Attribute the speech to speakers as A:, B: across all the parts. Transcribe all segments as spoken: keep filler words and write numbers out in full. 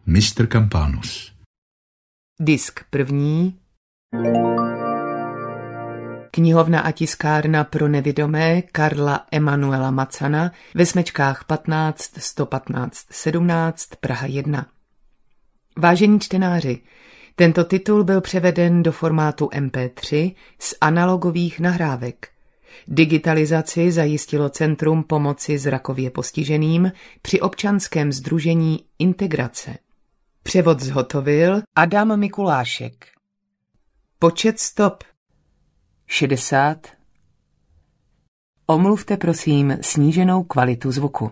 A: mistr Campanus.
B: Disk první. Knihovna a tiskárna pro nevidomé Karla Emanuela Macana ve Smečkách patnáct sto patnáct sedmnáct Praha jedna. Vážení čtenáři, tento titul byl převeden do formátu em pé tři z analogových nahrávek. Digitalizaci zajistilo Centrum pomoci zrakově postiženým při občanském sdružení Integrace. Převod zhotovil Adam Mikulášek. Počet stop šedesát. Omluvte prosím sníženou kvalitu zvuku.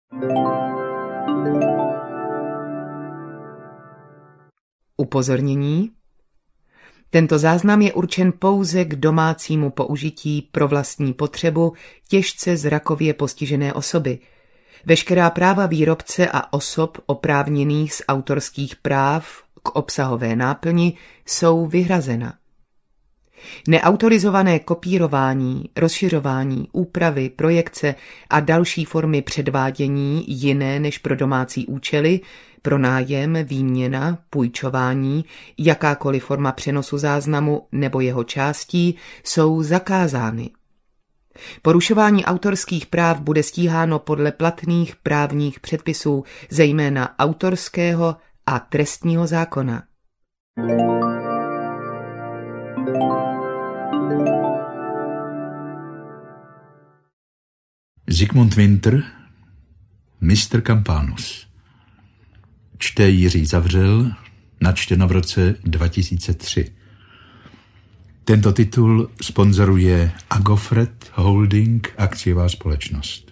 B: Upozornění. Tento záznam je určen pouze k domácímu použití pro vlastní potřebu těžce zrakově postižené osoby. Veškerá práva výrobce a osob oprávněných z autorských práv k obsahové náplni jsou vyhrazena. Neautorizované kopírování, rozšiřování, úpravy, projekce a další formy předvádění jiné než pro domácí účely, pronájem, výměna, půjčování, jakákoliv forma přenosu záznamu nebo jeho částí jsou zakázány. Porušování autorských práv bude stíháno podle platných právních předpisů, zejména autorského a trestního zákona.
A: Zikmund Winter, mistr Campanus. Čte Jiří Zavřel, načteno v roce dva tisíce tři. Tento titul sponzoruje Agofred Holding akciová společnost.